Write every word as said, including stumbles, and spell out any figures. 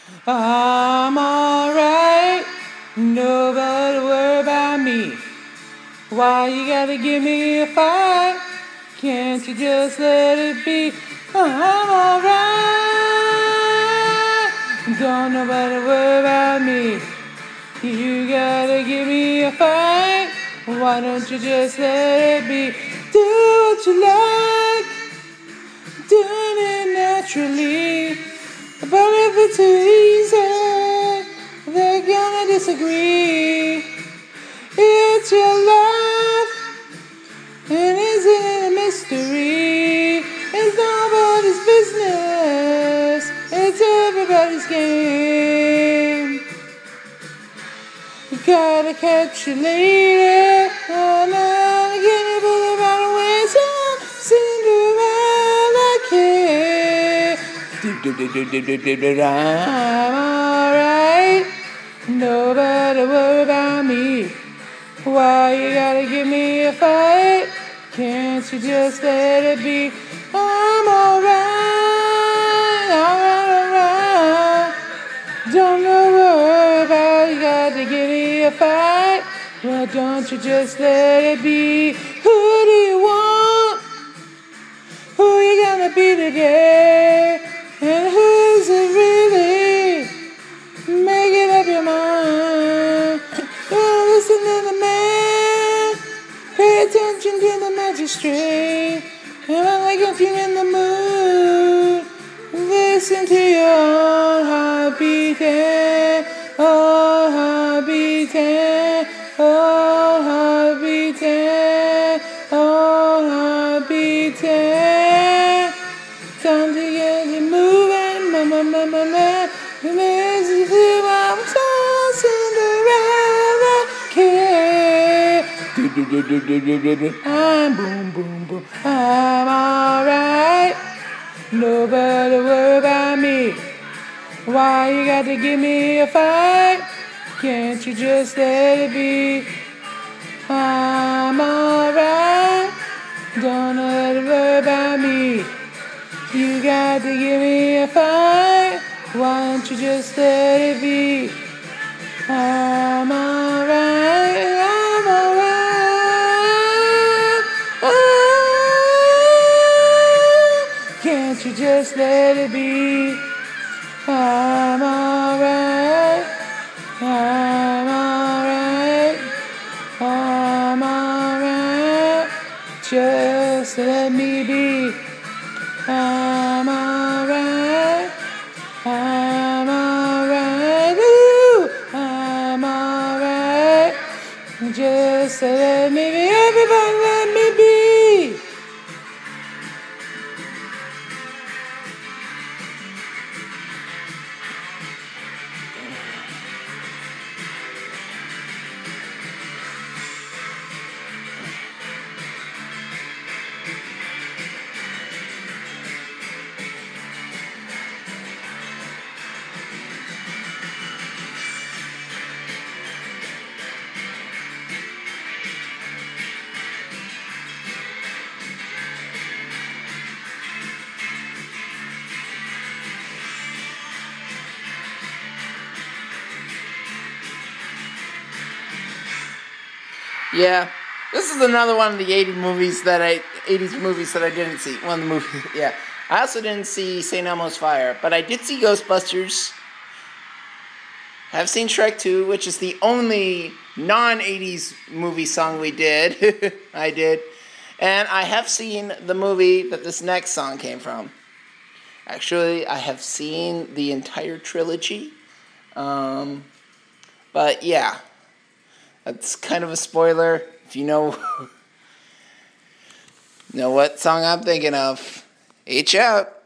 I'm alright. Nobody worry about me. Why you gotta give me a fight? Can't you just let it be? I'm alright. Don't nobody worry about me. You gotta give me a fight. Why don't you just let it be? Do what you like, doing it naturally. But if it's too easy, they're gonna disagree. It's your life, and isn't it a mystery? It's nobody's business, it's everybody's game. You gotta catch you later, and then again you believe right away. So Cinderella kid, I'm alright. Nobody worry about me. Why you gotta give me a fight? Can't you just let it be? I'm alright, alright, alright. Don't know worry about you got to give me a fight. Why don't you just let it be? Who do you want? Who you gonna be today? And who's it really? Make it up your mind. Don't listen to the man. Pay attention to the magistrate. And I like if you're in the mood, listen to your own heart beating. Oh, heart beating. Oh, heart beating. Oh, heart beating. Time to get you moving. Mama, mama, mama. Amazing to I'm so Cinderella kid. I'm boom, boom, boom. I'm alright. Nobody worry about me. Why you got to give me a fight? Can't you just let it be? I'm alright. Don't let it worry about me. You got to give me a fight. Why don't you just let it be? I'm alright. I'm alright. Oh, can't you just let it be? I'm alright. I'm alright. I'm alright. Just let me be. I'm alright. I'm alright. Ooh, I'm alright. Just let me be. Everybody let me be. Yeah, this is another one of the eighties movies that I eighties movies that I didn't see. One of the movies, yeah. I also didn't see Saint Elmo's Fire, but I did see Ghostbusters. I've seen Shrek two, which is the only non-eighties movie song we did. I did. And I have seen the movie that this next song came from. Actually, I have seen the entire trilogy. Um, but yeah. That's kind of a spoiler. If you know know what song I'm thinking of, H out.